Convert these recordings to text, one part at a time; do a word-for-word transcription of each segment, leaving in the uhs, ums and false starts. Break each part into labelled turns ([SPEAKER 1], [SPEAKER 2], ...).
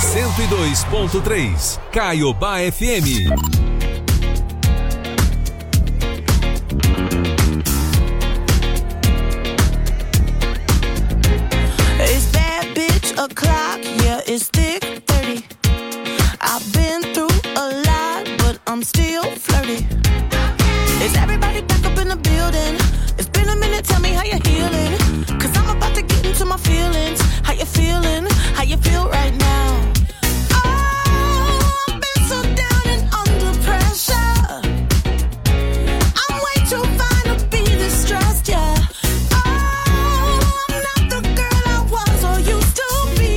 [SPEAKER 1] cento e dois ponto três, Caiobá F M.
[SPEAKER 2] It's bad bitch o'clock, yeah, it's thick thirty. I've been through a lot, but I'm still flirty. Is everybody back up in the building? It's been a minute, tell me how you're healing. Cause I'm about to get into my feelings. How you feeling? How you feel right now? Oh, I've been so down and under pressure. I'm way too fine to be distressed, yeah. Oh, I'm not the girl I was or used to be.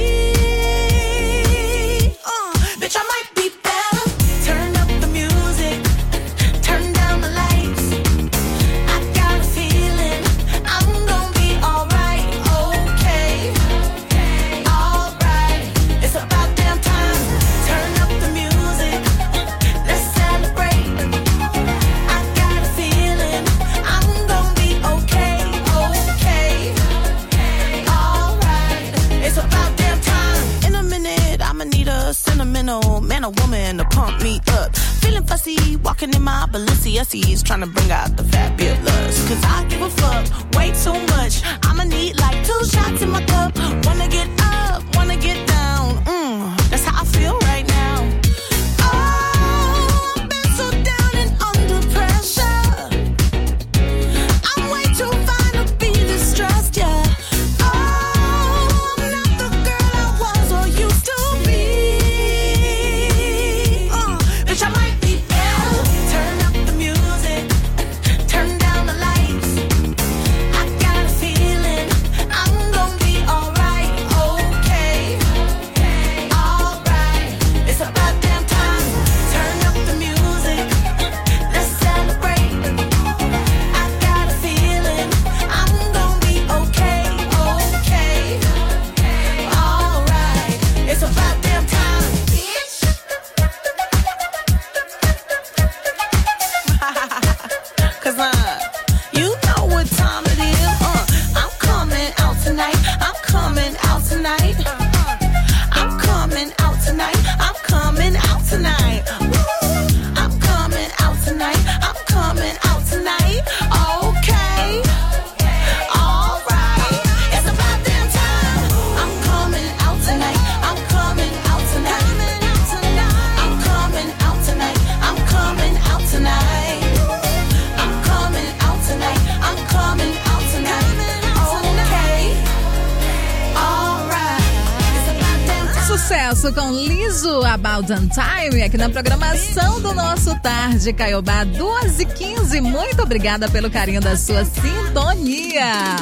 [SPEAKER 2] Uh, bitch, I might be better. Turn up the music. Turn down the lights. I got a feeling I'm gonna be alright. Okay. Alright. It's about damn time. Turn up the music. Let's celebrate. I got a feeling I'm gonna be okay. Okay. Alright. It's about damn time. In a minute, I'ma need a sentimental man or woman to pump me up. Feeling fussy, walking in my Balenciennes, trying to bring out the fabulous. Cause I give a fuck way too much. I'ma need like two shots in my cup. Wanna get up, wanna get down. Mm, that's how I feel right now. Oh, I've been so down and under pressure. I'm way too fine to be distressed, yeah. Oh, I'm not the girl I was or used to be. Uh, bitch, I might be better. Turn up the music. Turn down the lights. I got a feeling I'm gonna be alright. Okay. Alright. It's about damn time. Turn up the music. Let's celebrate. I got a feeling I'm gonna be okay. Okay. Alright. It's about damn time. Cause uh, you know what time it is. Uh, I'm coming out tonight. I'm coming out tonight. I'm coming out tonight. I'm coming out tonight. Woo. I'm coming out tonight. I'm coming out tonight. Okay. Alright. It's about damn time. I'm coming out tonight. I'm coming out tonight. I'm coming out tonight. I'm coming out tonight. I'm coming out tonight. I'm coming out tonight. Okay. Alright. It's about damn time.
[SPEAKER 3] Sucesso com Liso, About Damn Time, aqui na programação do nosso Tarde Caiobá, duas e quinze. Muito obrigada pelo carinho da sua sintonia.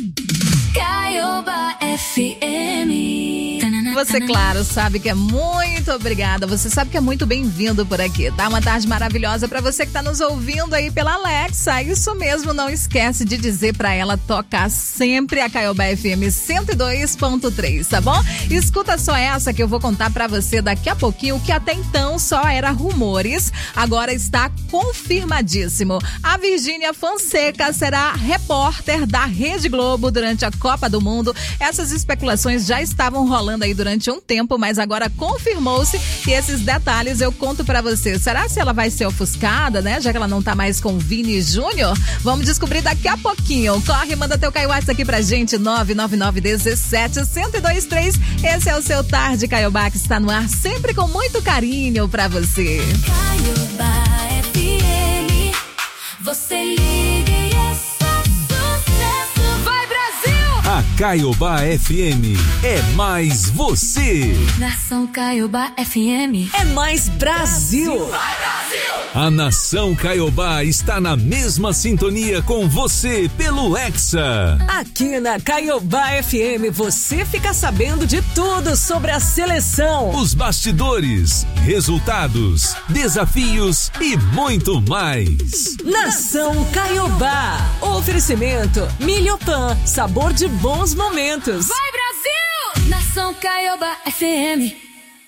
[SPEAKER 4] Caiobá F M.
[SPEAKER 3] Você, claro, sabe que é muito obrigada. Você sabe que é muito bem-vindo por aqui, tá? Uma tarde maravilhosa pra você que tá nos ouvindo aí pela Alexa. Isso mesmo, não esquece de dizer pra ela tocar sempre a Caiobá F M cento e dois ponto três, tá bom? Escuta só essa que eu vou contar pra você daqui a pouquinho, que até então só era rumores, agora está confirmadíssimo. A Virgínia Fonseca será repórter da Rede Globo durante a Copa do Mundo. Essas especulações já estavam rolando aí durante um tempo, mas agora confirmou-se, e esses detalhes eu conto pra você. Será se ela vai ser ofuscada, né? Já que ela não tá mais com o Vini Júnior? Vamos descobrir daqui a pouquinho. Corre, manda teu Caiuá aqui pra gente, nove nove nove um sete um zero dois três. Esse é o seu Tarde Caiobá, que está no ar sempre com muito carinho pra você.
[SPEAKER 4] Caiobá F M. Você liga e é só sucesso. Vai, Brasil!
[SPEAKER 1] A Caiobá F M é mais você.
[SPEAKER 4] Nação Caiobá F M.
[SPEAKER 3] É mais Brasil.
[SPEAKER 1] A Nação Caiobá está na mesma sintonia com você pelo Hexa.
[SPEAKER 5] Aqui na Caiobá F M você fica sabendo de tudo sobre a seleção,
[SPEAKER 1] Os bastidores, resultados, desafios e muito mais.
[SPEAKER 5] Nação Caiobá. Oferecimento Milhopan, sabor de bons momentos.
[SPEAKER 4] Vai, Brasil! Nação Caiobá F M.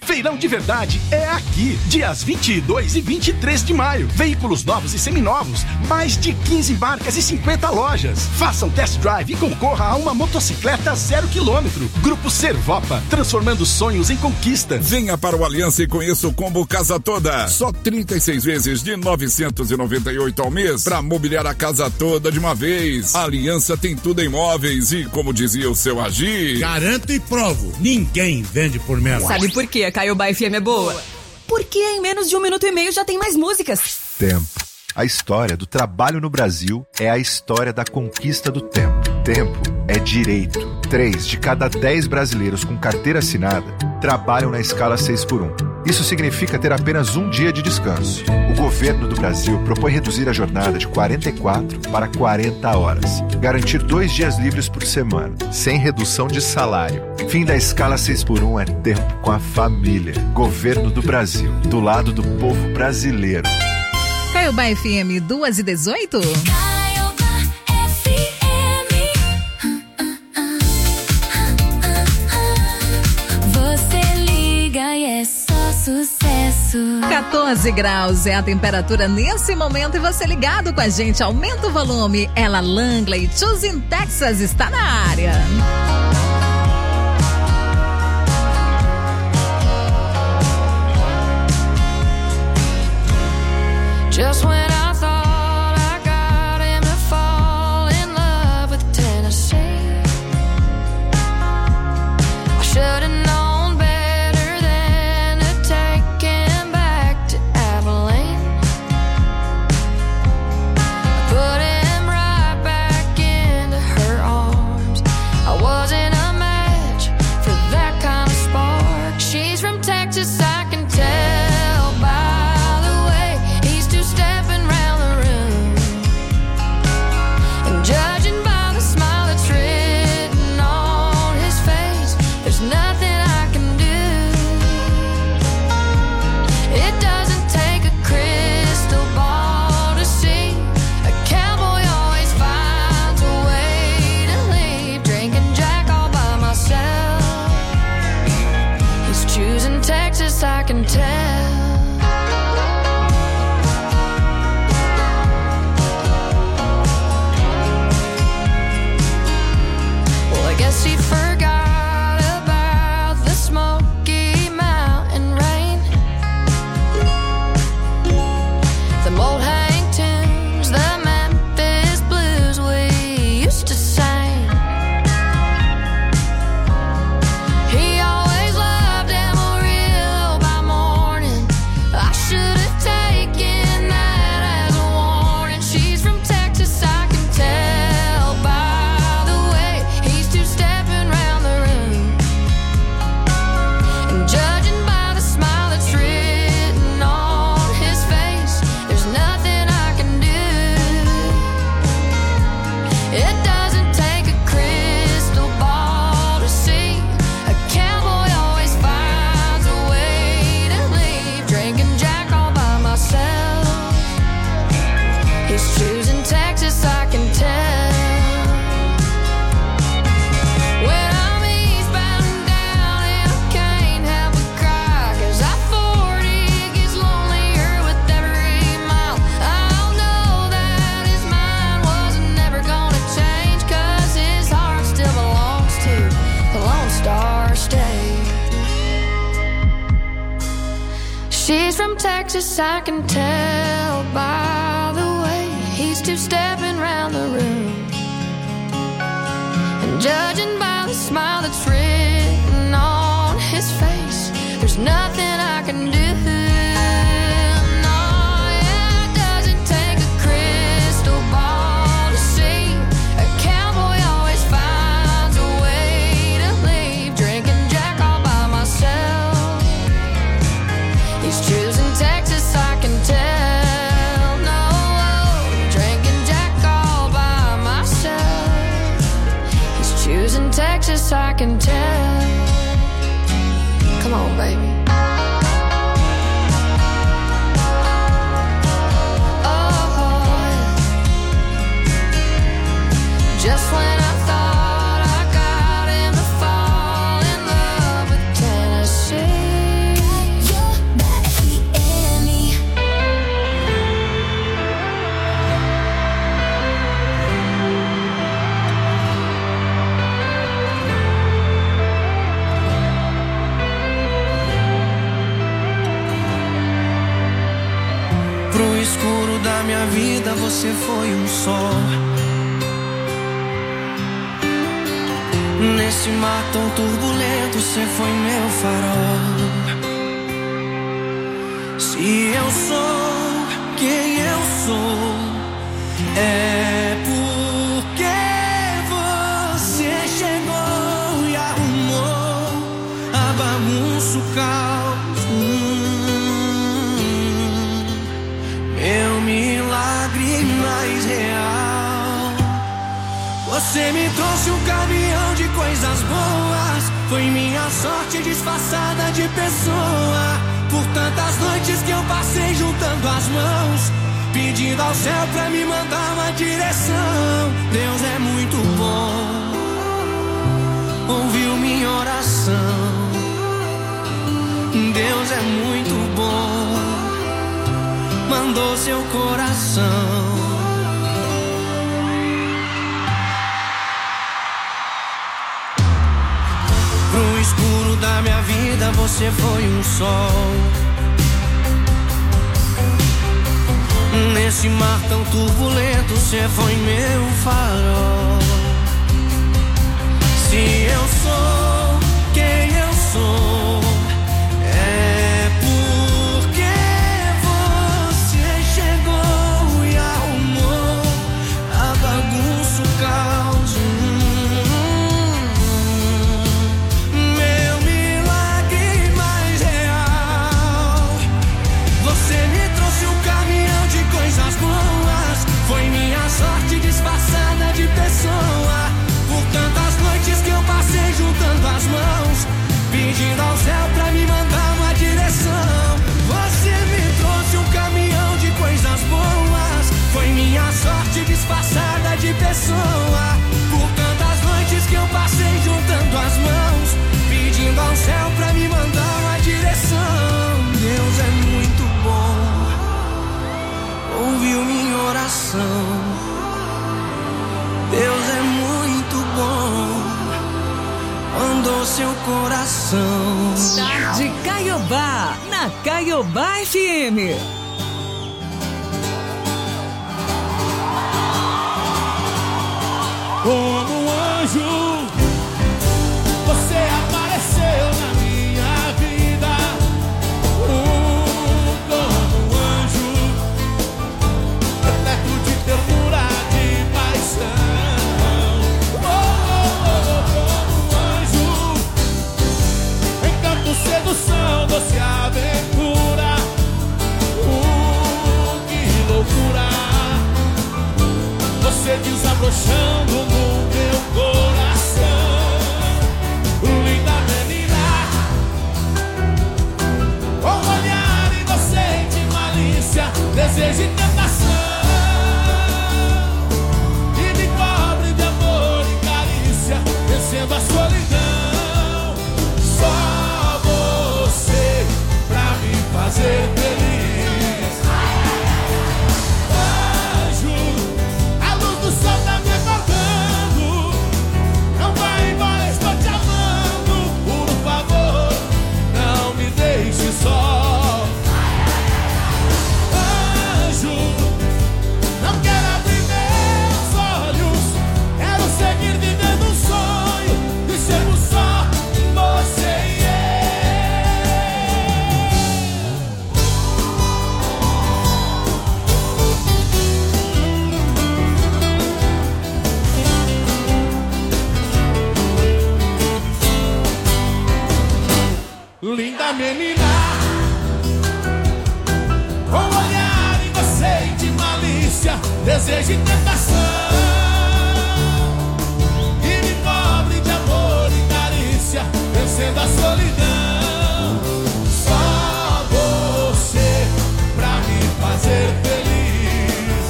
[SPEAKER 6] Feirão de verdade é aqui, dias vinte e dois e vinte e três de maio. Veículos novos e seminovos, mais de quinze marcas e cinquenta lojas. Faça um test drive e concorra a uma motocicleta zero quilômetro. Grupo Servopa, transformando sonhos em conquistas.
[SPEAKER 7] Venha para o Aliança e conheça o combo Casa Toda. Só trinta e seis vezes de novecentos e noventa e oito ao mês para mobiliar a casa toda de uma vez. A Aliança tem tudo em móveis e, como dizia o seu Agir,
[SPEAKER 8] garanto e provo, ninguém vende por menos.
[SPEAKER 5] Sabe por que a Caiobá F M é boa? Porque em menos de um minuto e meio já tem mais músicas.
[SPEAKER 9] Tempo. A história do trabalho no Brasil é a história da conquista do tempo. Tempo é direito. Três de cada dez brasileiros com carteira assinada trabalham na escala seis por um. Isso significa ter apenas um dia de descanso. O governo do Brasil propõe reduzir a jornada de quarenta e quatro para quarenta horas. Garantir dois dias livres por semana, sem redução de salário. Fim da escala seis por um é tempo com a família. Governo do Brasil, do lado do povo brasileiro.
[SPEAKER 3] Caiobá F M duas e dezoito.
[SPEAKER 4] Você liga e é só sucesso.
[SPEAKER 3] quatorze graus é a temperatura nesse momento e você ligado com a gente. Aumenta o volume. Ela Langley, Choosing Texas está na área.
[SPEAKER 10] Just when I thought I got him to fall in love with Tennessee, I should've known better than to take him back to Abilene. I put him right back into her arms. I wasn't a match for that kind of spark. She's from Texas, I can tell by the way he's two stepping round the room. And judging by the smile that's written on his face, there's nothing I can do. It doesn't take a crystal ball to see a cowboy always finds a way to leave. Drinking Jack all by myself. He's choosing Texas, I can tell. Well, I guess he forgot about the Smoky Mountain rain. The old hang tunes, the Memphis blues we used to sing. He always loved Amarillo by morning. I should have taken that as a warning. She's from Texas, I can tell by the way he's two stepping round the room. And judging by the smile that's written on his face, there's nothing I can do. It doesn't take a crystal ball to see a cowboy always finds a way to leave. Drinking Jack all by myself. He's choosing Texas, I can tell. When I'm eastbound and down and I can't help but cry, 'cause I forty gets lonelier with every mile. I know that his mind wasn't never gonna change, 'cause his heart still belongs to the Lone Star State. She's from Texas, I can tell by the way he's two-stepping round the room. And judging by the smile that's written on his face, there's nothing I can do. No, yeah, it doesn't take a crystal ball to see a cowboy always finds a way to leave. Drinking Jack all by myself. He's choosing Texas, I can tell. No, drinking Jack all by myself. He's choosing Texas, I can tell.
[SPEAKER 11] minha vida, você foi um sol. Nesse mar tão turbulento, você foi meu farol. Se eu sou quem eu sou, é porque você chegou e arrumou a bagunça, o caos. Hum, meu milagre mais real. Você me trouxe um caminhão de coisas boas. Foi minha sorte disfarçada de pessoa. Por tantas noites que eu passei juntando as mãos, pedindo ao céu pra me mandar uma direção. Deus é muito bom, ouviu minha oração. Deus é muito bom, mandou seu coração. Pro escuro da minha vida, você foi um sol. Nesse mar tão turbulento, você foi meu farol. Se eu sou quem eu sou, é porque você chegou e arrumou a bagunça, o caos. Meu milagre mais real. Você me trouxe um caminhão de coisas boas. Foi minha sorte disfarçada de pessoa. Por tantas noites que eu passei juntando as mãos, pedindo ao céu pra me mandar uma direção. Você me trouxe um caminhão de coisas boas. Foi minha sorte disfarçada de pessoa. Por tantas noites que eu passei juntando as mãos, pedindo ao céu pra me mandar uma direção. Deus é muito bom, ouviu minha oração. Deus é muito bom, mandou seu coração.
[SPEAKER 5] Tarde Caiobá, na Caiobá F M.
[SPEAKER 12] Como um anjo, você apareceu na minha vida. Uh, como um anjo, repleto de ternura, de paixão. Oh, oh, oh, como um anjo, encanto, sedução, doce aventura. Uh, que loucura, você desabrochando no meu coração. Linda menina, com olhar inocente, malícia, desejo e tentação, e me cobre de amor e carícia, vencendo a solidão. Só você pra me fazer feliz. Anjo, a luz do sol tá me acordando. Não vai embora, estou te amando. Por favor, não me deixe só. Anjo, não quero abrir meus olhos. Quero seguir vivendo um sonho de sermos só você e linda menina, com olhar inocente, malícia, desejo e tentação, e me cobre de amor e carícia, vencendo a solidão. Só você pra me fazer feliz.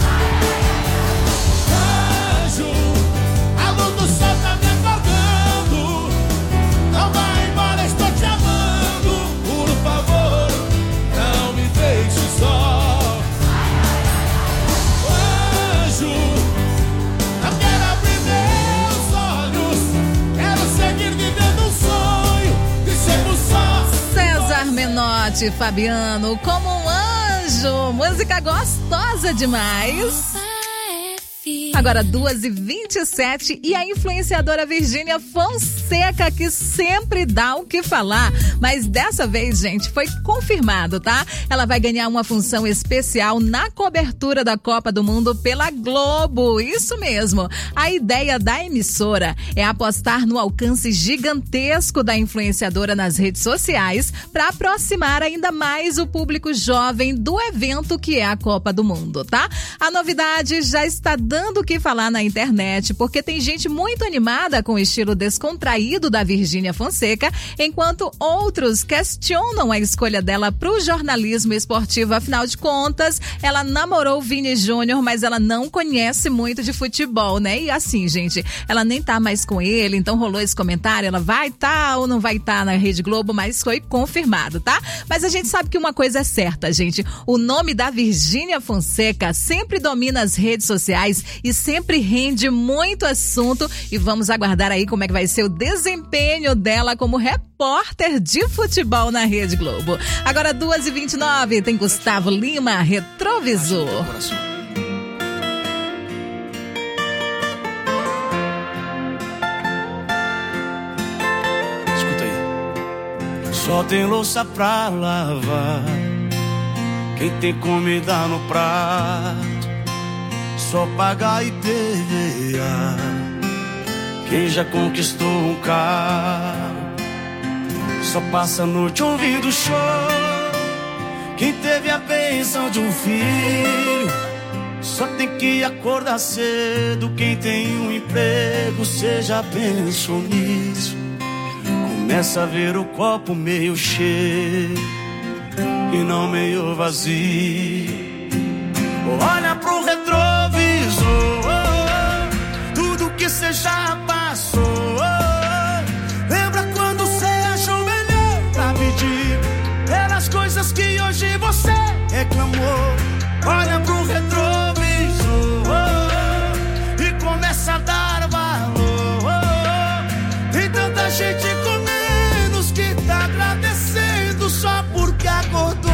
[SPEAKER 12] Anjo, a luz do sol tá me acordando. Não vai embora, estou te amando. Por favor, não me deixe só. Anjo, não quero abrir meus olhos. Quero seguir vivendo um sonho de sermos só.
[SPEAKER 3] César Menotti, Fabiano, como um anjo. beijo. Música gostosa demais. Agora duas e vinte e sete e a influenciadora Virgínia Fonseca, que sempre dá o que falar, mas dessa vez, gente, foi confirmado, tá? Ela vai ganhar uma função especial na cobertura da Copa do Mundo pela Globo, isso mesmo. A ideia da emissora é apostar no alcance gigantesco da influenciadora nas redes sociais para aproximar ainda mais o público jovem do evento que é a Copa do Mundo, tá? A novidade já está dando o que falar na internet, porque tem gente muito animada com o estilo descontraído da Virgínia Fonseca, enquanto outros questionam a escolha dela para o jornalismo esportivo. Afinal de contas, ela namorou o Vini Júnior, mas ela não conhece muito de futebol, né? E assim, gente, ela nem tá mais com ele, então rolou esse comentário, ela vai tá ou não vai tá na Rede Globo, mas foi confirmado, tá? Mas a gente sabe que uma coisa é certa, gente, o nome da Virgínia Fonseca sempre domina as redes sociais e sempre rende muito assunto, e vamos aguardar aí como é que vai ser o desempenho dela como repórter de futebol na Rede Globo. Agora duas e vinte e nove, tem Gustavo Lima, Retrovisor.
[SPEAKER 11] Escuta aí. Só tem louça pra lavar, quem tem comida no prato só paga I P V A. Quem já conquistou um carro só passa a noite ouvindo show. Quem teve a bênção de um filho só tem que acordar cedo. Quem tem um emprego, cê já pensou nisso? Começa a ver o copo meio cheio e não meio vazio. Olha pro retrovisor, tudo que cê já passou. Lembra quando cê achou melhor pra pedir pelas coisas que hoje você reclamou? Olha pro retrovisor e começa a dar valor. Tem tanta gente com menos que tá agradecendo só porque acordou.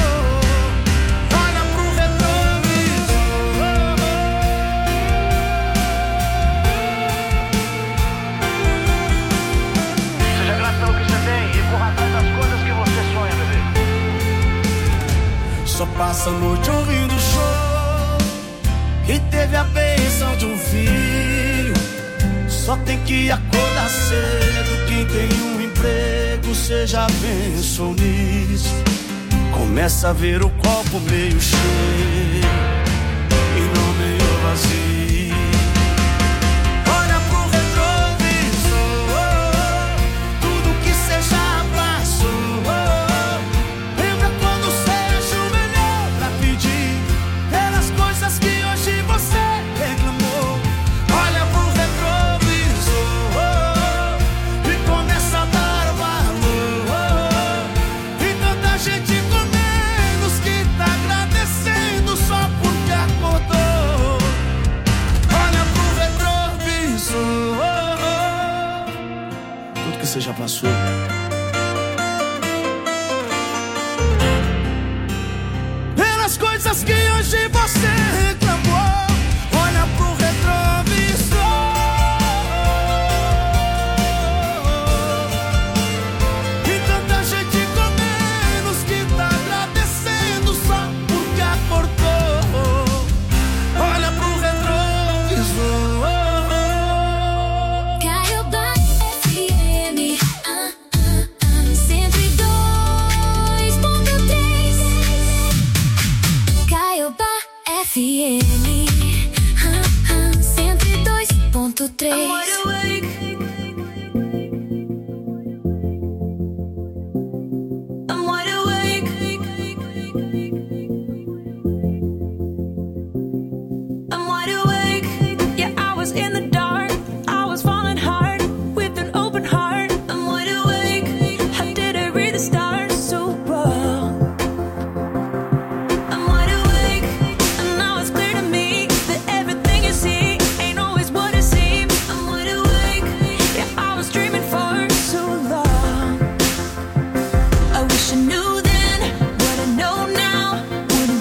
[SPEAKER 11] Só passa a noite ouvindo show. Quem teve a bênção de um filho só tem que acordar cedo. Quem tem um emprego, cê já pensou nisso? Começa a ver o copo meio cheio e não meio vazio. Olha pro retrovisor, tudo que cê já passou. Que hoje você reclamou. Olha pro retrovisor e começa a dar valor. E tanta gente com menos que tá agradecendo só porque acordou. Olha pro retrovisor, tudo que você já passou. Pelas coisas que hoje você reclamou. Olha pro retrovisor e tanta gente com menos que tá agradecendo só porque acordou. Olha pro retrovisor.
[SPEAKER 4] Caiobá F M, ah, ah, ah, cento e dois ponto três. Caiobá F M, ah, ah, cento e dois ponto três. I'm wide awake. I'm wide awake. Yeah, I was in the dark. I was falling hard with an open heart. I'm wide awake. How did I read the stars so well? I'm wide awake, and now it's clear to me that everything you see ain't always what it seems. I'm wide awake. Yeah, I was dreaming for so long. I wish I knew then what I know now. Wouldn't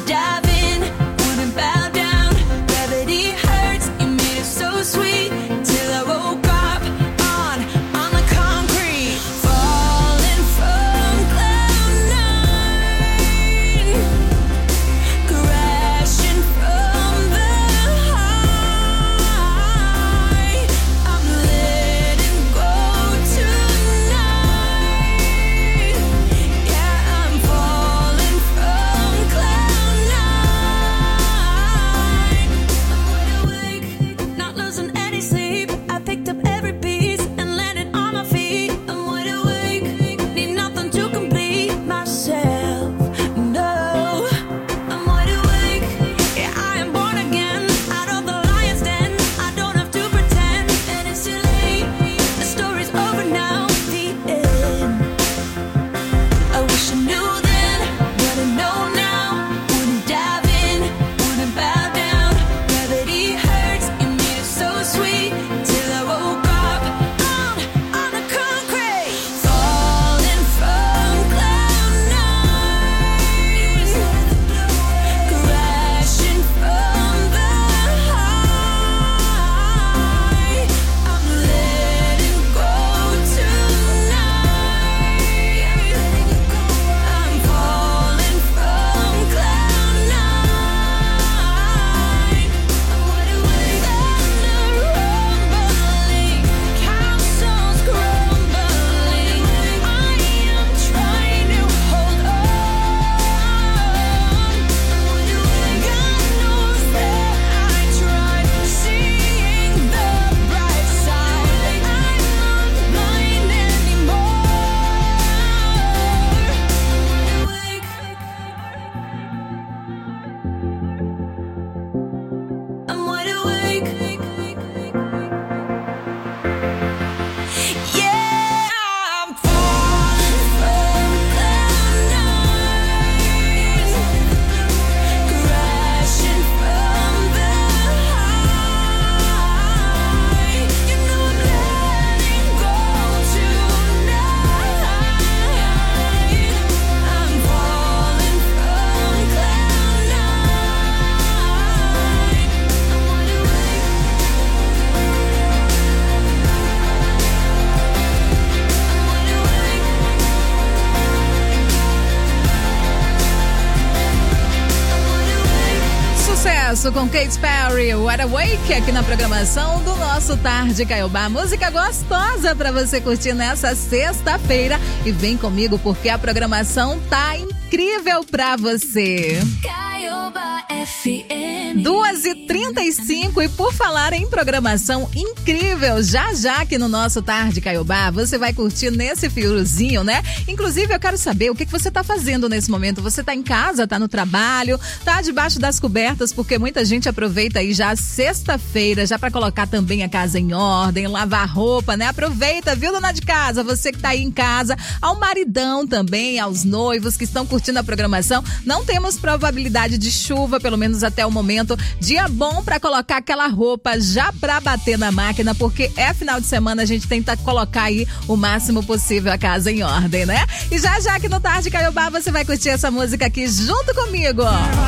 [SPEAKER 3] sucesso com Katy Perry, Wide Awake, aqui na programação do nosso Tarde Caiobá. Música gostosa pra você curtir nessa sexta-feira. E vem comigo porque a programação tá incrível pra você.
[SPEAKER 10] Caiobá F M.
[SPEAKER 3] duas e trinta e cinco e por falar em programação incrível, já já aqui no nosso Tarde Caiobá, você vai curtir nesse fiozinho, né? Inclusive, eu quero saber o que, que você tá fazendo nesse momento. Você tá em casa, tá no trabalho, tá debaixo das cobertas, porque muita gente aproveita aí já sexta-feira, já pra colocar também a casa em ordem, lavar roupa, né? Aproveita, viu, dona de casa? Você que tá aí em casa, ao maridão também, aos noivos que estão curtindo a programação. Não temos probabilidade de chuva, pelo menos até o momento. Dia bom pra colocar aquela roupa já pra bater na máquina, porque é final de semana, a gente tenta colocar aí o máximo possível a casa em ordem, né? E já já aqui no Tarde Caiobá você vai curtir essa música aqui junto comigo.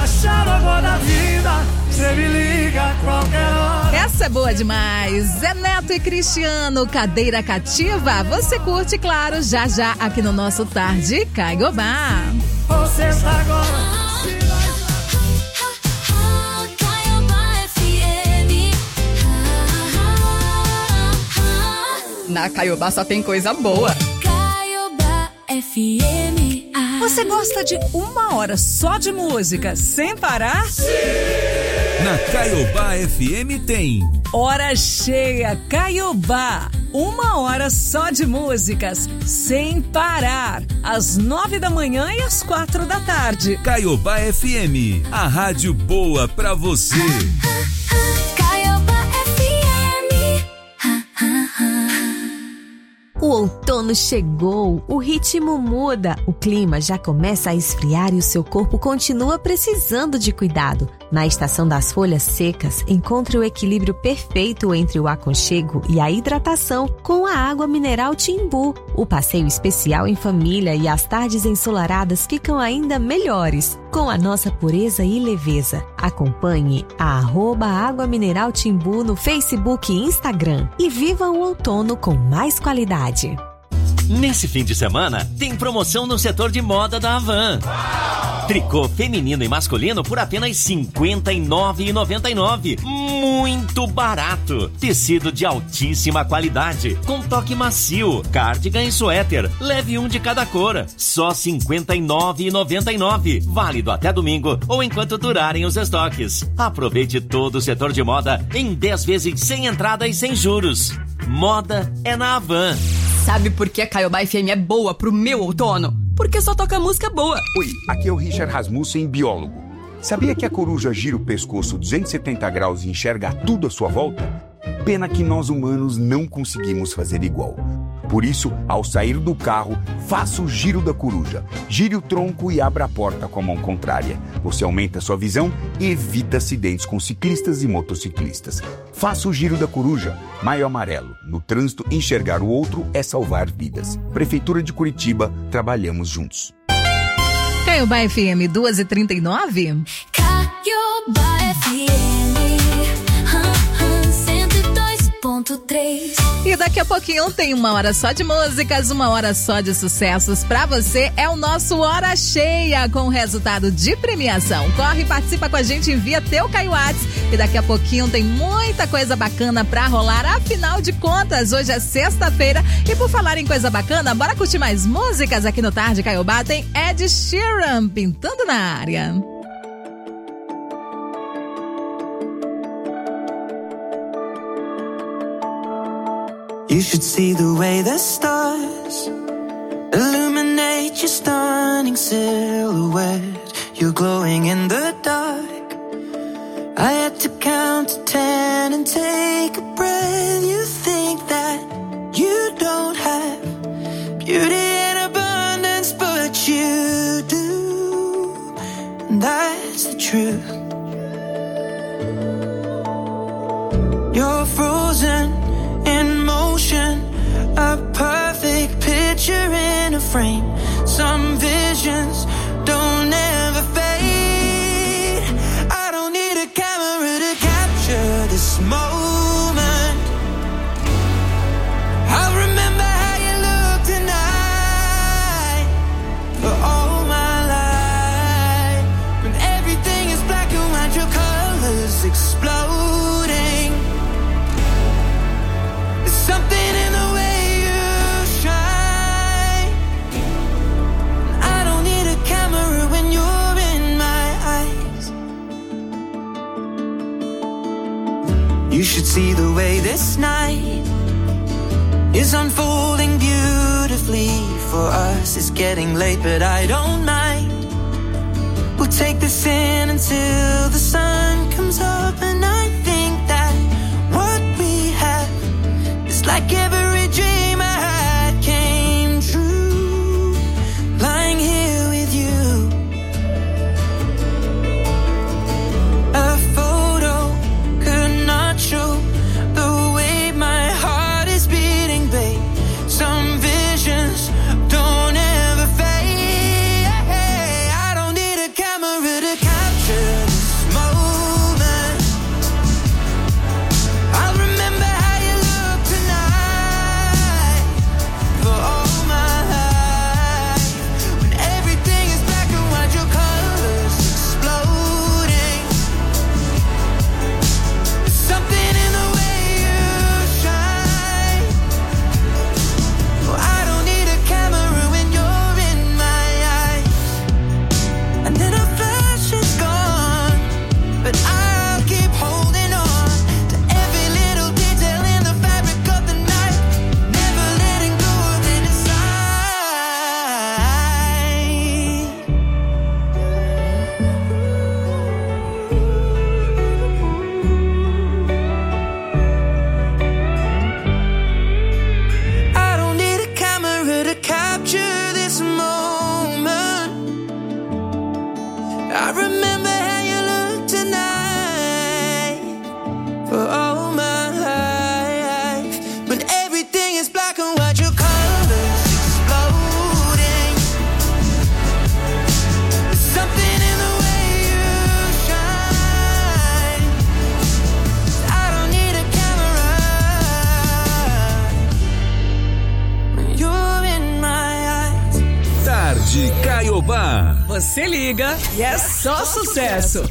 [SPEAKER 3] Essa é boa demais. Zé Neto e Cristiano, Cadeira Cativa. Você curte, claro, já já aqui no nosso Tarde Caiobá.
[SPEAKER 11] Você está agora.
[SPEAKER 13] Na Caiobá só tem coisa boa.
[SPEAKER 10] Caiobá F M.
[SPEAKER 5] Você gosta de uma hora só de música sem parar?
[SPEAKER 1] Sim! Na Caiobá F M tem
[SPEAKER 5] Hora Cheia Caiobá. Uma hora só de músicas sem parar. Às nove da manhã e às quatro da tarde.
[SPEAKER 1] Caiobá F M, a rádio boa pra você.
[SPEAKER 10] Caiobá F M.
[SPEAKER 14] O outono chegou, o ritmo muda, o clima já começa a esfriar e o seu corpo continua precisando de cuidado. Na estação das folhas secas, encontre o equilíbrio perfeito entre o aconchego e a hidratação com a água mineral Timbu. O passeio especial em família e as tardes ensolaradas ficam ainda melhores, com a nossa pureza e leveza. Acompanhe a arroba Água Mineral Timbu no Facebook e Instagram e viva o outono com mais qualidade.
[SPEAKER 15] Nesse fim de semana, tem promoção no setor de moda da Havan. Tricô feminino e masculino por apenas cinquenta e nove reais e noventa e nove centavos. Muito barato. Tecido de altíssima qualidade, com toque macio, cardigan e suéter. Leve um de cada cor. Só cinquenta e nove reais e noventa e nove centavos. Válido até domingo ou enquanto durarem os estoques. Aproveite todo o setor de moda em dez vezes sem entrada e sem juros. Moda é na Havan.
[SPEAKER 13] Sabe por que a Caiobá F M é boa pro meu outono? Porque só toca música boa.
[SPEAKER 16] Oi, aqui é o Richard Rasmussen, biólogo. Sabia que a coruja gira o pescoço duzentos e setenta graus e enxerga tudo à sua volta? Pena que nós humanos não conseguimos fazer igual. Por isso, ao sair do carro, faça o giro da coruja. Gire o tronco e abra a porta com a mão contrária. Você aumenta sua visão e evita acidentes com ciclistas e motociclistas. Faça o giro da coruja. Maio amarelo. No trânsito, enxergar o outro é salvar vidas. Prefeitura de Curitiba, trabalhamos juntos.
[SPEAKER 3] Caiobá F M duas e trinta e nove.
[SPEAKER 10] Caiobá F M cento e dois ponto três.
[SPEAKER 3] E daqui a pouquinho tem uma hora só de músicas, uma hora só de sucessos pra você. É o nosso Hora Cheia com o resultado de premiação. Corre, participa com a gente, envia teu Caiuats. E daqui a pouquinho tem muita coisa bacana pra rolar. Afinal de contas, hoje é sexta-feira. E por falar em coisa bacana, bora curtir mais músicas aqui no Tarde Caiobá. Tem Ed Sheeran pintando na área.
[SPEAKER 17] You should see the way the stars illuminate your stunning silhouette. You're glowing in the dark. I had to count to ten and take a breath. You think that you don't have beauty in abundance, but you do. And that's the truth. You're frozen in motion, a perfect picture in a frame. Some visions don't ever fade. I don't need a camera to capture this moment. I'll remember how you look tonight for all my life. When everything is black and white, your colors should see the way this night is unfolding beautifully for us. It's getting late, but I don't mind. We'll take this in until the sun comes up, and I think that what we have is like every dream I had came true. Lying here with you, a photo could not show the way my heart is beating, babe. Some visions don't ever fade. I don't need a camera to capture this moment. I'll remember how you look tonight for all my life. When everything is black and white, your colors exploding. There's something in the way you shine. Oh, I don't need a camera when you're in my eyes. And then a flash is gone, but I'll keep holding on to every little detail in the fabric of the night, never letting go of it inside. I don't need a camera to capture this moment. I remember how you look tonight for all my life. When everything is black and white, your colors exploding. There's something in the way you shine. I don't need a camera when you're in my eyes.
[SPEAKER 1] Tarde Caiobá.
[SPEAKER 5] Você liga e é só sucesso.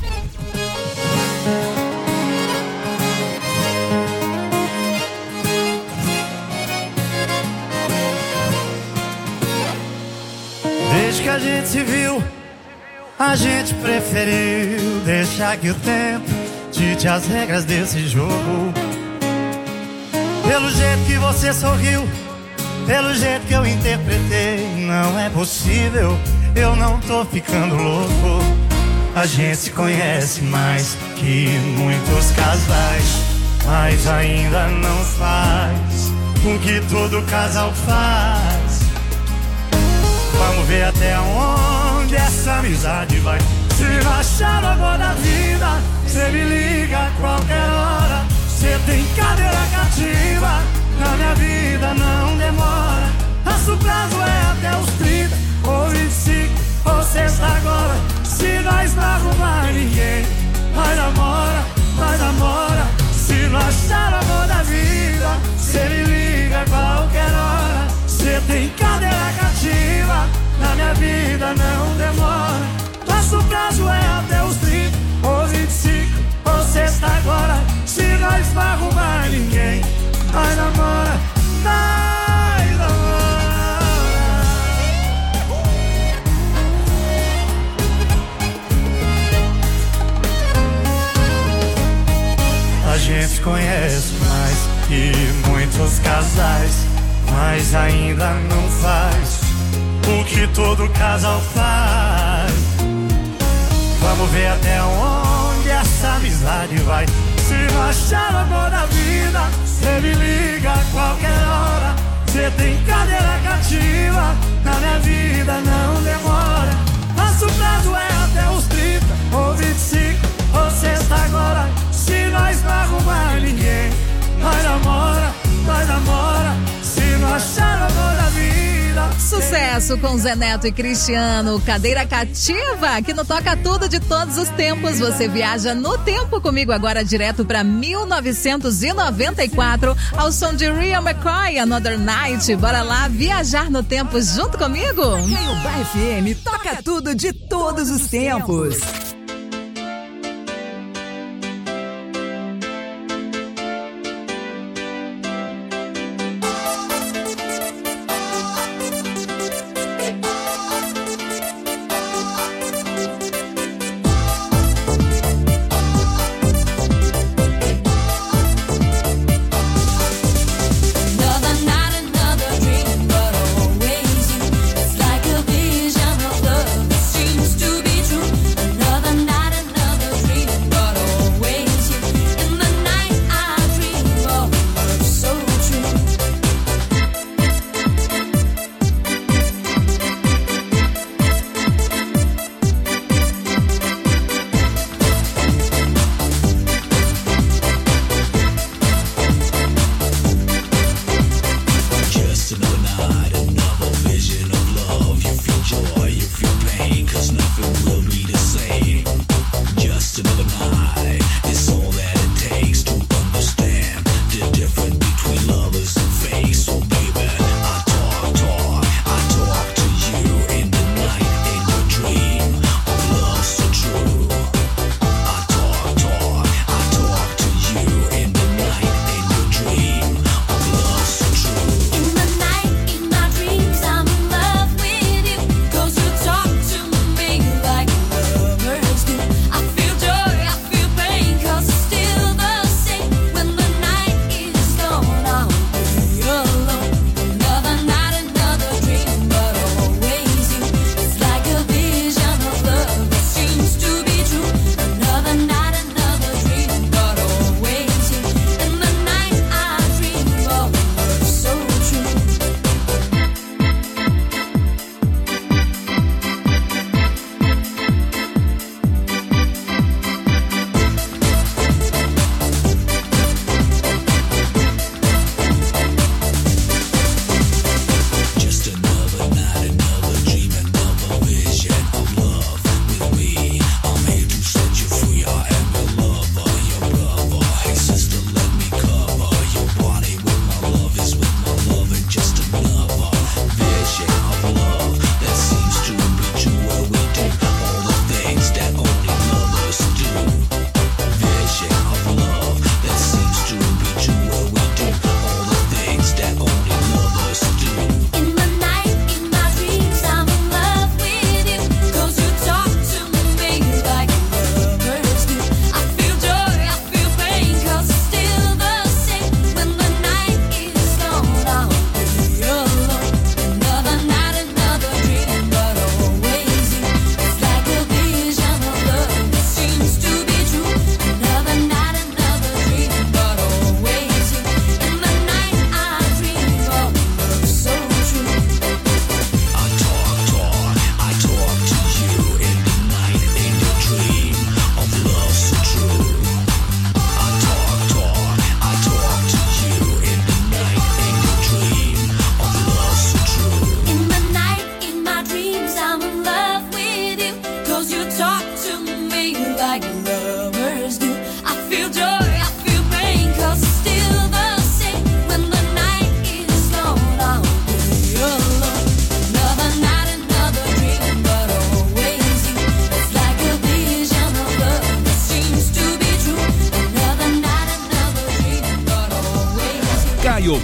[SPEAKER 18] Desde que a gente se viu, a gente preferiu deixar que o tempo dite as regras desse jogo. Pelo jeito que você sorriu, pelo jeito que eu interpretei, não é possível, eu não tô ficando louco. A gente se conhece mais que muitos casais, mas ainda não faz o que todo casal faz. Vamos ver até onde essa amizade vai. Se rachar a boa da vida, cê me liga a qualquer hora. Cê tem cadeira cativa, na minha vida não demora. Nosso prazo é até os trinta, ou vinte e cinco, ou sexta agora. Se nós não arrumar ninguém, nós namora, nós namora. Se não achar a boa da vida, cê me liga a qualquer hora. Cê tem cadeira cativa, na minha vida não demora. Nosso prazo é até os trinta, ou vinte e cinco, ou sexta agora. Se nós não arrumar ninguém, nós namora, nós namora. A gente conhece mais que muitos casais, mas ainda não faz o que todo casal faz. Vamos ver até onde essa amizade vai. Se não achar o amor da vida, cê me liga a qualquer hora. Cê tem cadeira cativa, na minha vida não demora. Nosso prazo é até os trinta, ou vinte e cinco, ou sexta agora. Se nós não arrumar ninguém, nós namora, nós namora. Se não achar o amor da vida.
[SPEAKER 3] Sucesso com Zé Neto e Cristiano, Cadeira Cativa, que no Toca Tudo de todos os tempos. Você viaja no tempo comigo agora direto para mil novecentos e noventa e quatro, ao som de Rhea McCoy, Another Night. Bora lá viajar no tempo junto comigo?
[SPEAKER 5] Caiobá F M toca tudo de todos os tempos.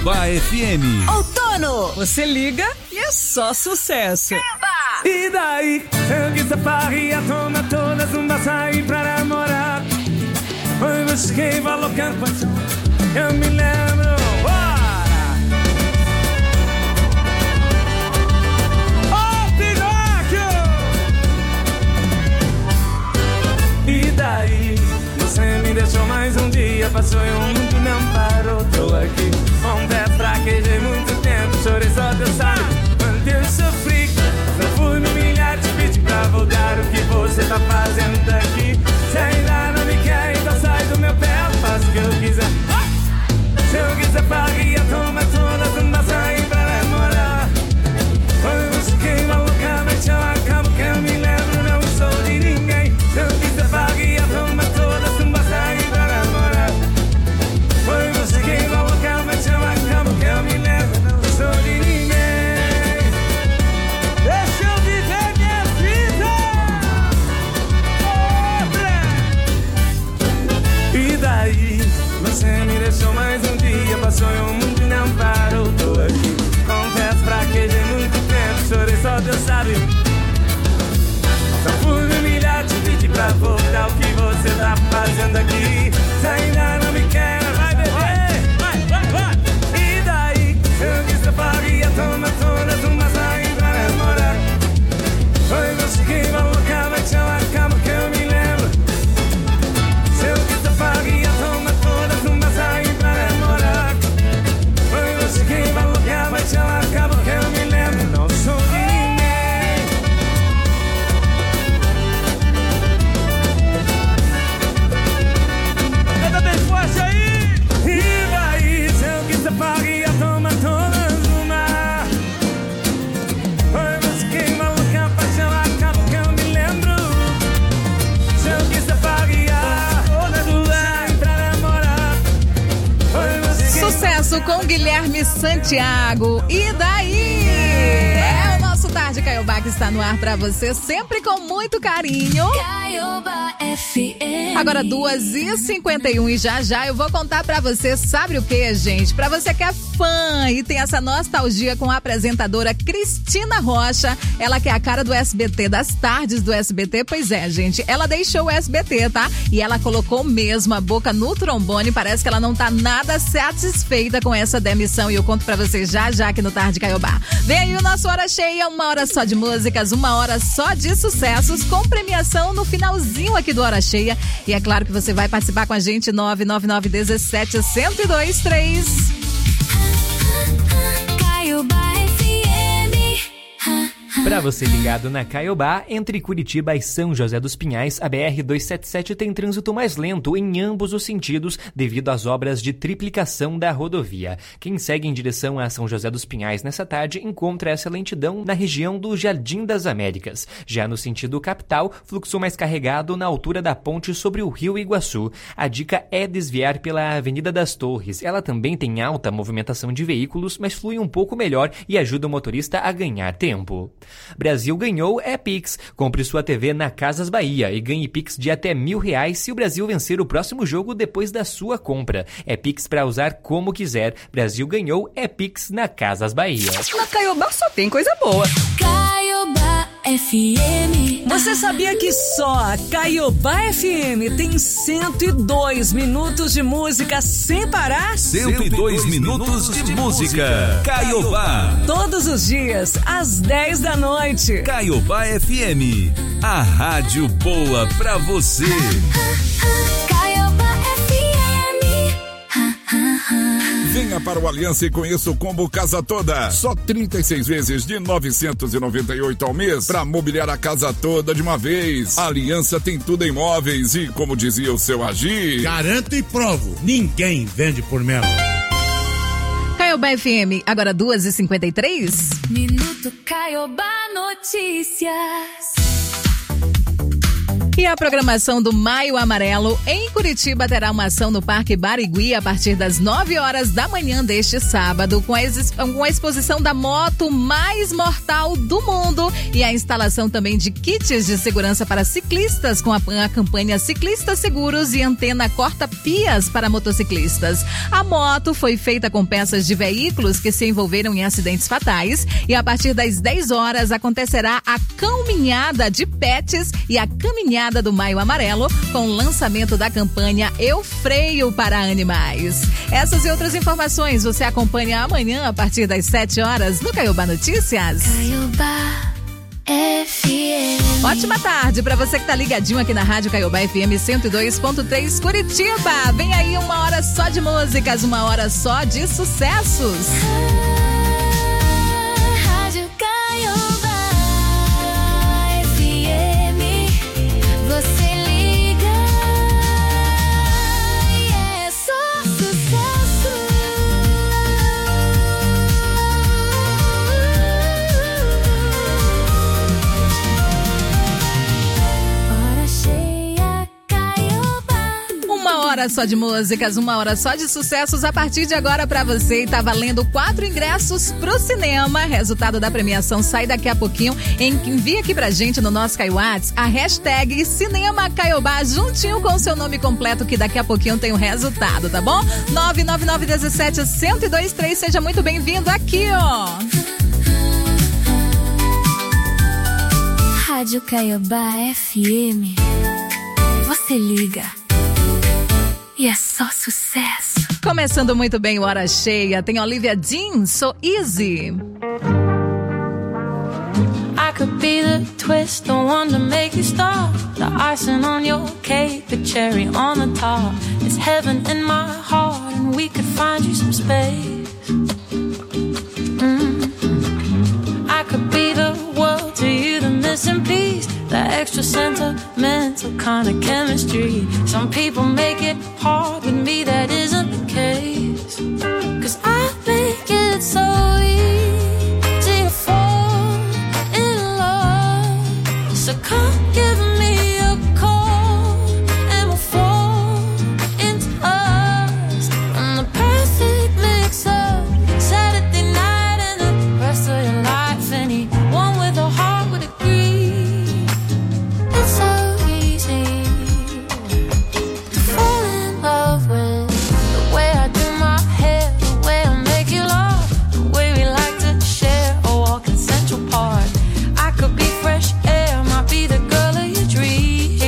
[SPEAKER 1] Caiobá F M.
[SPEAKER 5] Outono! Você liga e é só sucesso.
[SPEAKER 11] E daí, eu quis a parria, toma todas uma sair pra namorar. Foi você quem falou que eu me lembro. Bora! Oh, Pinóquio! E daí, você me deixou mais um dia, passou e o mundo não parou. Tô aqui, confesso, fraquejei muito tempo, chorei só Deus sabe quanto eu sofri. Não fui me humilhar, te pedir pra voltar. O que você tá fazendo aqui? Se ainda não me quer, então sai do meu pé, eu faço o que eu quiser. Se eu quiser parria, toma todas uma sair pra namorar. Foi você quem maluca, mas eu acabo que eu me lembro, não sou de ninguém. Se eu quiser parria, toma todas uma sair pra namorar. Foi você quem maluca, mas eu acabo que eu me lembro, não sou de ninguém. E daí, você me deixou mais um dia, passou e o mundo não parou. Tô aqui, confesso, fraquejei muito tempo, chorei só Deus sabe. Só fui me humilhar, te pedir pra voltar. O que você tá fazendo aqui? Se ainda não me quer, vai beber, vai, vai, vai. E daí, eu quis a faria, toma todas uma sair pra namorar. Foi você que maluca, mas eu acabo que eu me lembro. Se eu quis a faria, toma todas uma sair pra namorar. Foi você que maluca, mas eu acabo que eu me lembro. Não sou de ninguém. Canta bem forte aí. E daí, se eu quis a faria, toma todas uma. Foi você que maluca, mas eu acabo que eu me lembro. Se eu quis a faria,
[SPEAKER 3] sucesso com Guilherme Santiago. E daí? É o nosso Tarde Caiobá que está no ar pra você, sempre com muito carinho.
[SPEAKER 10] Caiobá F M.
[SPEAKER 3] Agora duas e cinquenta e um e já já eu vou contar pra você, sabe o que, gente? Pra você que é fã e tem essa nostalgia com a apresentadora Cristina Rocha, ela que é a cara do S B T, das tardes do S B T, pois é, gente, ela deixou o S B T, tá? E ela colocou mesmo a boca no trombone, parece que ela não tá nada satisfeita com essa demissão e eu conto pra vocês já já aqui no Tarde Caiobá. Vem aí o nosso Hora Cheia, uma hora só de músicas, uma hora só de sucessos, com premiação no finalzinho aqui do Hora Cheia. E é claro que você vai participar com a gente, nove nove nove um sete, zero zero dois três.
[SPEAKER 10] Caiobá F M.
[SPEAKER 19] Para você ligado na Caiobá, entre Curitiba e São José dos Pinhais, a B R duzentos e setenta e sete tem trânsito mais lento em ambos os sentidos devido às obras de triplicação da rodovia. Quem segue em direção a São José dos Pinhais nessa tarde encontra essa lentidão na região do Jardim das Américas. Já no sentido capital, fluxo mais carregado na altura da ponte sobre o Rio Iguaçu. A dica é desviar pela Avenida das Torres. Ela também tem alta movimentação de veículos, mas flui um pouco melhor e ajuda o motorista a ganhar tempo. Brasil ganhou é Pix. Compre sua T V na Casas Bahia e ganhe Pix de até mil reais se o Brasil vencer o próximo jogo depois da sua compra. É Pix para usar como quiser. Brasil ganhou é Pix na Casas Bahia.
[SPEAKER 5] Na Caiobá só tem coisa boa.
[SPEAKER 10] Caiobá F M.
[SPEAKER 5] Você sabia que só a Caiobá F M tem cento e dois minutos de música sem parar?
[SPEAKER 1] cento e dois minutos de música. Caiobá.
[SPEAKER 5] Todos os dias, às dez da noite.
[SPEAKER 1] Caiobá F M. A rádio boa pra você.
[SPEAKER 10] Caiobá F M.
[SPEAKER 7] Venha para o Aliança e conheça o combo Casa Toda. Só trinta e seis vezes de novecentos e noventa e oito ao mês para mobiliar a casa toda de uma vez. A Aliança tem tudo em móveis e, como dizia o seu Agir,
[SPEAKER 8] garanto e provo, ninguém vende por menos.
[SPEAKER 3] Caiobá F M, agora duas e cinquenta e três.
[SPEAKER 10] Minuto Caiobá Notícias.
[SPEAKER 3] E a programação do Maio Amarelo em Curitiba terá uma ação no Parque Barigui a partir das nove horas da manhã deste sábado, com a, ex- com a exposição da moto mais mortal do mundo e a instalação também de kits de segurança para ciclistas com a, a campanha Ciclistas Seguros e antena corta-pias para motociclistas. A moto foi feita com peças de veículos que se envolveram em acidentes fatais e a partir das dez horas acontecerá a caminhada de pets e a caminhada do Maio Amarelo, com o lançamento da campanha Eu Freio para Animais. Essas e outras informações você acompanha amanhã a partir das sete horas no Caiobá Notícias.
[SPEAKER 10] Caiobá F M.
[SPEAKER 3] Ótima tarde para você que tá ligadinho aqui na Rádio Caiobá F M cento e dois ponto três Curitiba. Vem aí uma hora só de músicas, uma hora só de sucessos.
[SPEAKER 10] Rádio Caiobá F M. Você liga e é só sucesso. Hora cheia, Caiobá.
[SPEAKER 3] Uma hora só de músicas, uma hora só de sucessos a partir de agora pra você. E tá valendo quatro ingressos pro cinema. Resultado da premiação sai daqui a pouquinho. Em, envia aqui pra gente no nosso Caiwats a hashtag Cinema Caiobá juntinho com o seu nome completo, que daqui a pouquinho tem o resultado, tá bom? nove nove nove um sete um zero dois três, seja muito bem-vindo aqui, ó.
[SPEAKER 10] Rádio Caiobá F M. Você liga e é só sucesso.
[SPEAKER 3] Começando muito bem o Hora Cheia, tem Olivia Dean, So Easy.
[SPEAKER 4] I could be the twist, the one to make you stop. The icing on your cake, the cherry on the top. It's heaven in my heart, and we could find you some space. Mm. I could be the world to you, the missing piece, the extra sentimental kind of chemistry. Some people make it hard, with me that isn't the case. 'Cause I make it so easy to fall in love. So come give me a call and we'll fall into us. I'm the perfect mix-up, Saturday night and the rest of your life. Anyone with a heart would agree. It's so easy to fall in love with the way I do my hair, the way I make you laugh, the way we like to share a walk in Central Park. I could be fresh air, might be the girl of your dreams.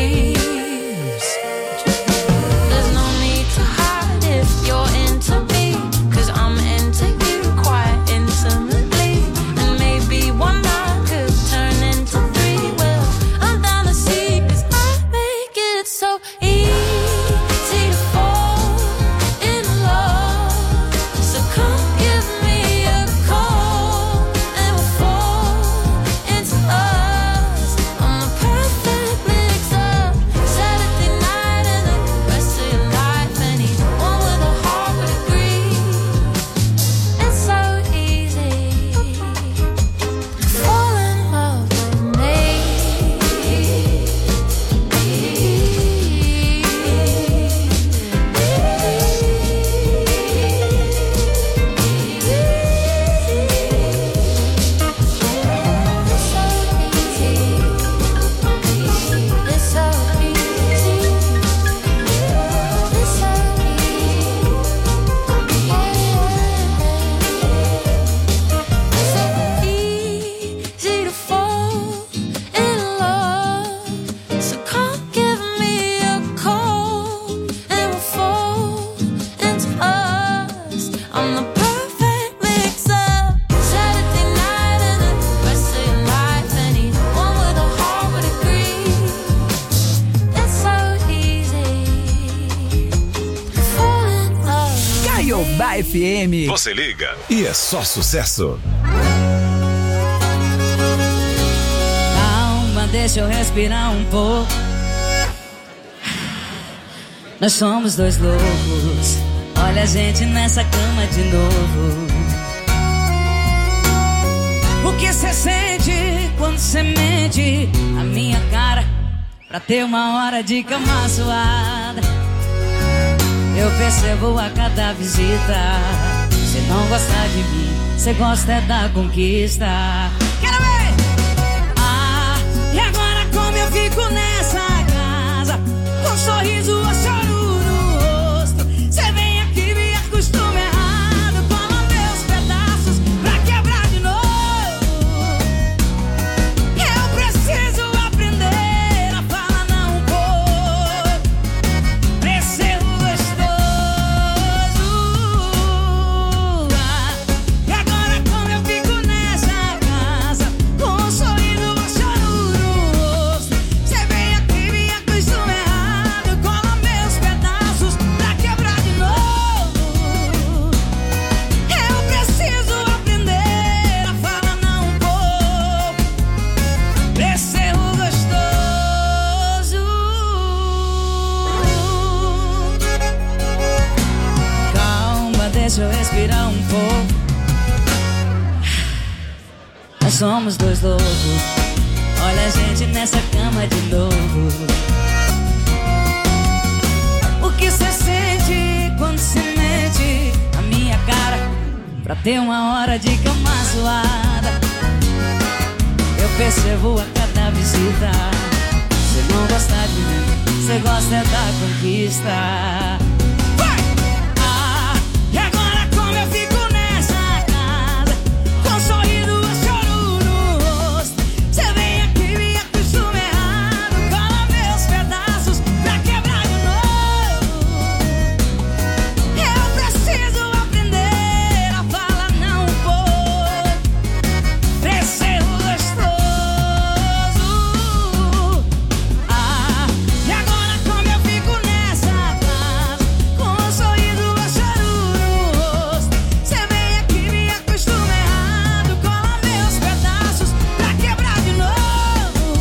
[SPEAKER 4] There's no need to hide if you're into me, 'cause I'm into you quite intimately. And maybe one night could turn into three. Well, I'm down to see, 'cause I make it so easy to fall in love. So come give me a call and we'll fall into us. I'm the perfect mix-up, Saturday night and the rest of your life. Anyone with a heart would agree. It's so easy to fall in love with me. It's so easy. It's so easy to fall in love. So come give me a call and we'll fall into us. I'm the perfect mix-up, Saturday night and the rest of your life. Anyone with a heart would agree. It's so easy to fall in love.
[SPEAKER 20] Caiobá F M.
[SPEAKER 1] Você liga
[SPEAKER 20] E é só sucesso.
[SPEAKER 21] Calma, deixa eu respirar um pouco. Nós somos dois loucos. Olha a gente nessa cama de novo. O que cê sente quando cê mente? A minha cara pra ter uma hora de cama suada. Eu percebo a cada visita, cê não gosta de mim, cê gosta é da conquista. Quero ver! Ah, e agora como eu fico nessa casa, com um sorriso ou choro no rosto, cê vem aqui me acostuma errado, cola meus pedaços pra quebrar de novo. Eu preciso aprender a falar não vou, preciso gostoso. Ah, e agora como eu fico nessa casa, com um sorriso ou choro no rosto, cê vem aqui me acostuma errado, cola meus pedaços pra quebrar de novo. Eu preciso aprender a falar não vou, preciso gostoso. Calma, deixa eu respirar um pouco. Nós somos dois loucos, olha a gente nessa cama de novo. O que cê sente quando se mete na minha cara, pra ter uma hora de cama suada? Eu percebo a cada visita, cê não gosta de mim, cê gosta é da conquista. Vai! Ah, e agora como eu fico nessa casa, com um sorriso ou choro no rosto, cê vem aqui me acostuma errado, cola meus pedaços pra quebrar de novo. Eu preciso aprender a falar não vou, preciso gostoso. Ah, e agora como eu fico nessa casa, com um sorriso ou choro no rosto, cê vem aqui me acostuma errado, cola meus pedaços pra quebrar de novo.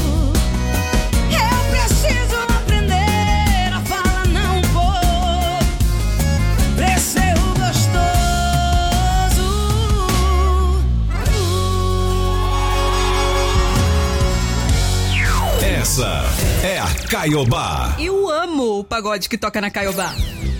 [SPEAKER 21] Eu preciso aprender a falar não vou, preciso gostoso.
[SPEAKER 1] Essa é a Caiobá.
[SPEAKER 13] Eu amo o pagode que toca na Caiobá.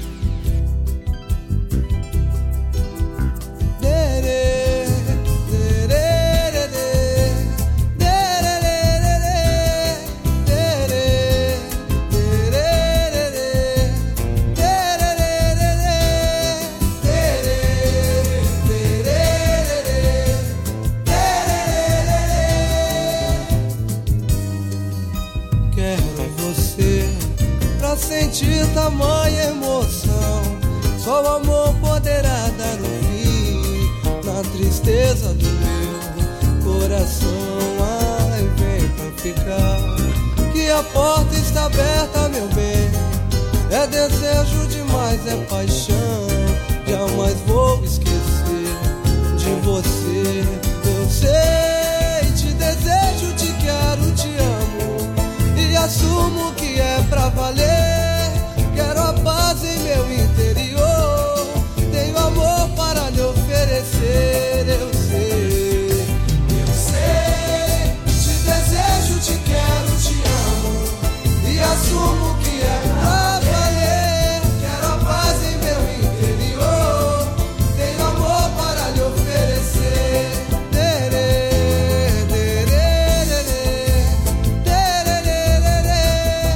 [SPEAKER 11] Quero você pra sentir tamanha emoção. Só o amor poderá dar um fim na tristeza do meu coração. Ai, vem pra ficar, que a porta está aberta, meu bem. É desejo demais, é paixão. Jamais vou esquecer de você. Eu sei, te desejo, te quero, te amo e assumo que é pra valer. Quero a paz em meu interior, tenho amor para lhe oferecer. Eu sei, eu sei, te desejo, te quero, te amo e assumo que é pra valer. Quero a paz em meu interior, tenho amor para lhe oferecer. Terê, terê, terê, terê,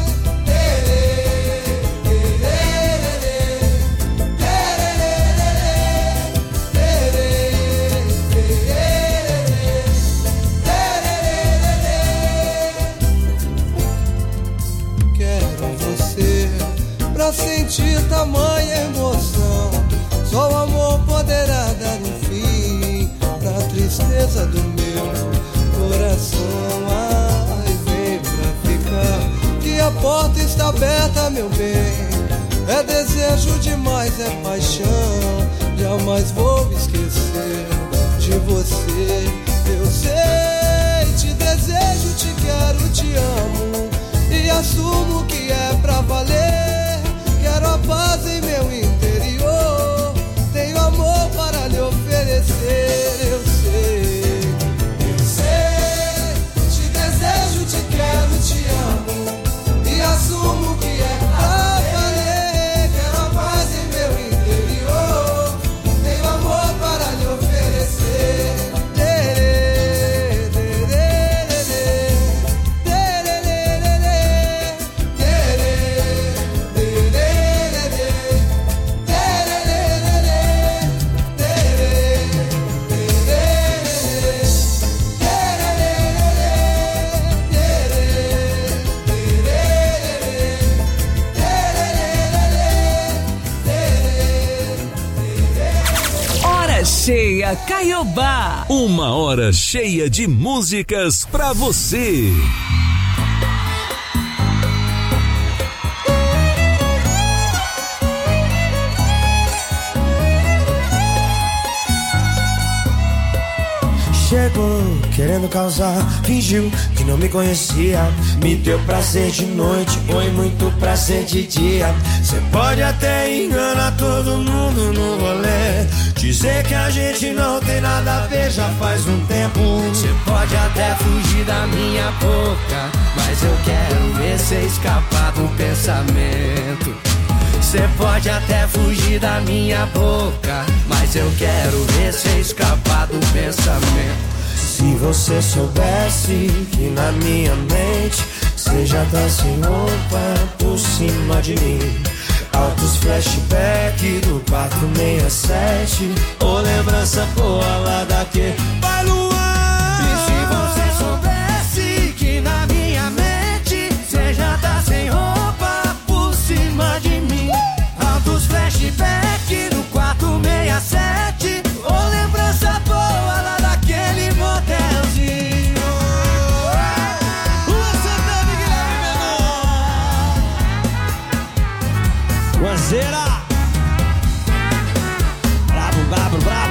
[SPEAKER 11] quero você pra sentir tamanha emoção. Só o amor poderá dar um fim na tristeza do meu coração. Ai, vem pra ficar, que a porta está aberta, meu bem. É desejo demais, é paixão. Jamais vou esquecer de você. Eu sei, te desejo, te quero, te amo e assumo que é pra valer. Quero a paz em meu interior, tenho amor para lhe oferecer. Eu sei, eu sei, te desejo, te quero, te amo
[SPEAKER 5] cheia Caiobá.
[SPEAKER 1] Uma hora cheia de músicas pra você.
[SPEAKER 18] Chegou querendo causar, fingiu que não me conhecia. Me deu prazer de noite, foi muito prazer de dia. Cê pode até enganar todo mundo no rolê, dizer que a gente não tem nada a ver já faz um tempo. Cê pode até fugir da minha boca, mas eu quero ver cê escapar do pensamento. Cê pode até fugir da minha boca, mas eu quero ver cê escapar do pensamento. Se você soubesse que na minha mente cê já tá sem roupa por cima de mim. Altos flashback do quatro seis sete, ou lembrança boa lá daquele Vai Luan! E se você soubesse que na minha mente cê já tá sem roupa por cima de mim. Altos flashback do quatro seis sete, ou lembrança boa lá daquele motelzinho. Lua Santana e Guilherme Menor. Guazeira. Bravo, bravo, bravo.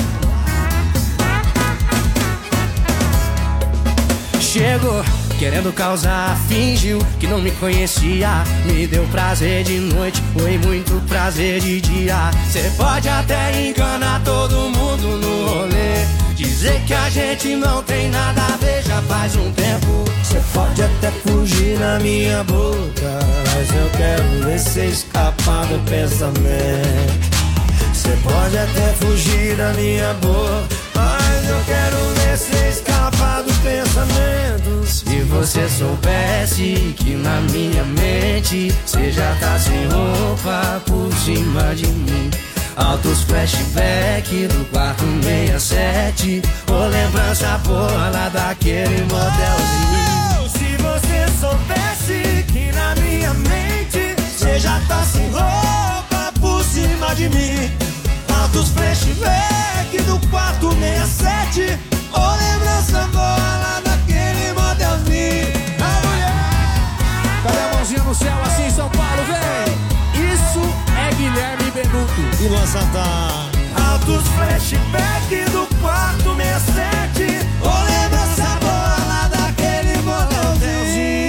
[SPEAKER 18] Chegou querendo causar, fingiu que não me conhecia. Me deu prazer de noite, foi muito prazer de dia. Cê pode até enganar todo mundo no rolê, dizer que a gente não tem nada a ver já faz um tempo. Cê pode até fugir na minha boca, mas eu quero ver cê escapar do pensamento. Cê pode até fugir da minha boca, mas eu quero ver cê escapar do pensamento. Se você soubesse que na minha mente cê já tá sem roupa por cima de mim. Altos flashback do quatro seis sete, ou lembrança boa lá daquele motelzinho. Se você soubesse que na minha mente cê já tá sem roupa por cima de mim. Altos flashback do quatro seis sete, ou lembrança boa lá daquele motelzinho. A mulher,
[SPEAKER 12] cadê a mãozinha no céu assim, São Paulo, vem! Isso é Guilherme Benuto
[SPEAKER 18] e Luan Santana. Altos flashback do quatro seis sete, ou lembrança boa lá daquele motelzinho.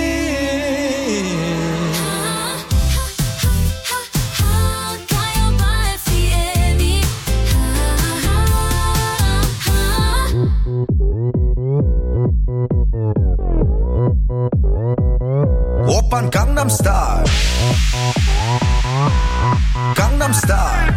[SPEAKER 2] 오빤 강남스타일 강남스타일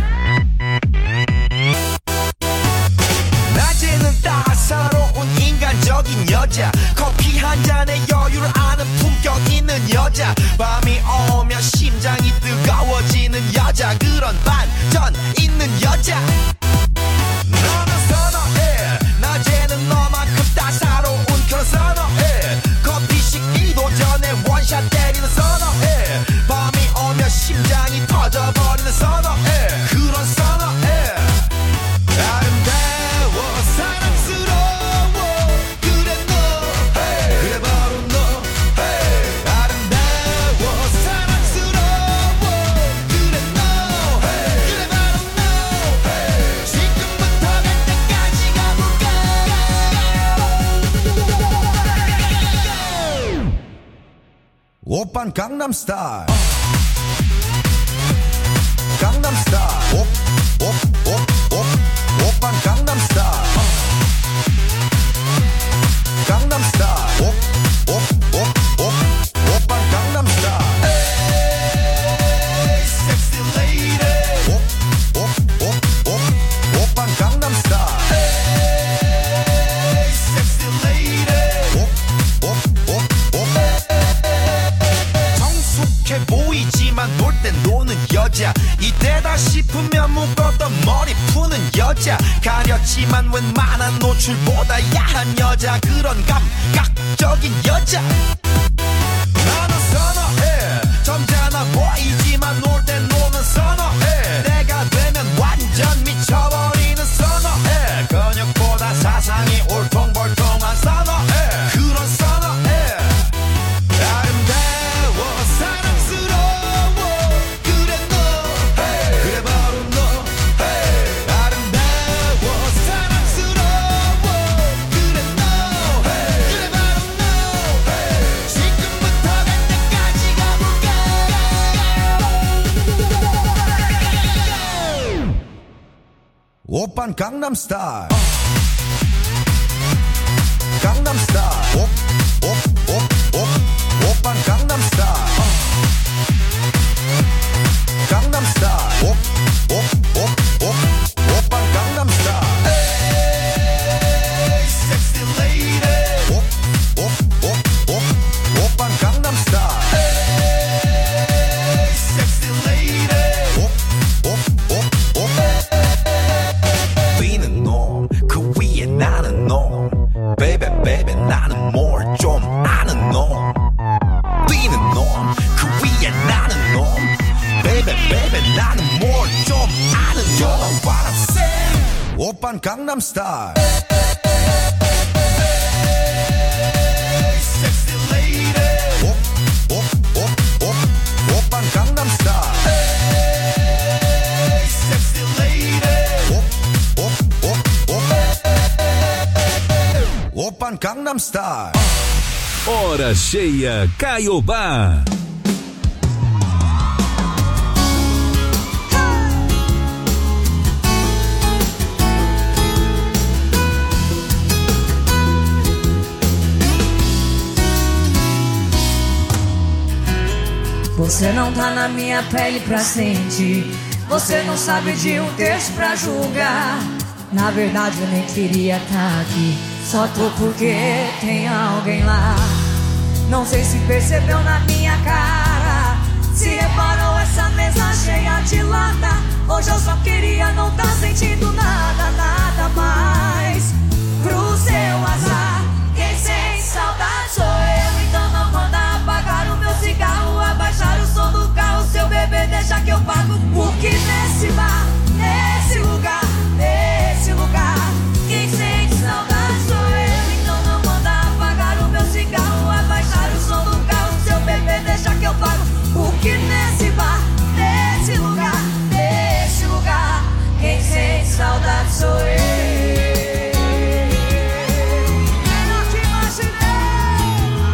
[SPEAKER 2] 낮에는 따사로운 인간적인 여자, 커피 한 잔에 여유를 아는 품격 있는 여자, 밤이 오면 심장이 뜨거워지는 여자, 그런 반전 있는 여자. 너는 선어해, 낮에는 너만큼 따사로운 그런 선어해, 커피 식기도 전에 원샷 때리는 선어해, 밤이 오면 심장이 터져버리는 선어해, 그런 선어해. 아름다워 사랑스러워 그래 너 hey. 그래 바로 너 hey. 아름다워 사랑스러워 그래 너 hey. 그래 바로 너 hey. 지금부터 갈 때까지 가볼까. 오빤 강남스타일 강남스타일 옵옵옵옵 오빤 강남스타일 강남스타일 옵옵옵옵 오빤 강남스타일 에이 섹시 레이디 옵옵옵옵 오빤 강남스타일 에이 섹시 레이디 옵옵옵옵 성숙해 보이지만 놀 땐 노는 여자, 이때다 싶으면 묶었던 머리 푸는 여자, 가렸지만 웬만한 노출보다 야한 여자, 그런 감각적인 여자. 나는 선어해, 점잖아 보이지만 놀 땐 노는 선어해, 내가 되면 완전 미쳐버리는 선어해. Gangnam Style. Gangnam Style. Op, op, op, op, oppan Gangnam Style. Gangnam Style. Op, op, op, op, oppan Gangnam Style. Hey, sexy lady. Op, op, op, op, oppan Gangnam Style. Hey, sexy lady. Op, op, op, op. We는 놈, 그 위에 나는 놈. Baby, baby, 나는 뭘 좀 아는 놈. 뛰는 놈, 그 위에 나는 놈. Baby, baby, 나는 뭘 좀 아는 놈. You know what I'm saying? 오빤 강남 스타일. Hey, sexy lady. 오, 오, 오, 오, 오빤 강남 스타일. Hey, sexy lady. 오, 오, 오, 오. 오빤 강남 스타일.
[SPEAKER 1] Hora cheia Caiobá.
[SPEAKER 21] Você não tá na minha pele pra sentir. Você não sabe de um texto pra julgar. Na verdade eu nem queria tá aqui. Só tô porque tem alguém lá. Não sei se percebeu na minha cara. Se reparou essa mesa cheia de lata. Hoje eu só queria não tá sentindo nada, nada mais. Pro seu azar, quem sem saudade sou eu. Então não manda apagar o meu cigarro, abaixar o som do carro. Seu bebê deixa que eu pago. Porque nesse bar, nesse lugar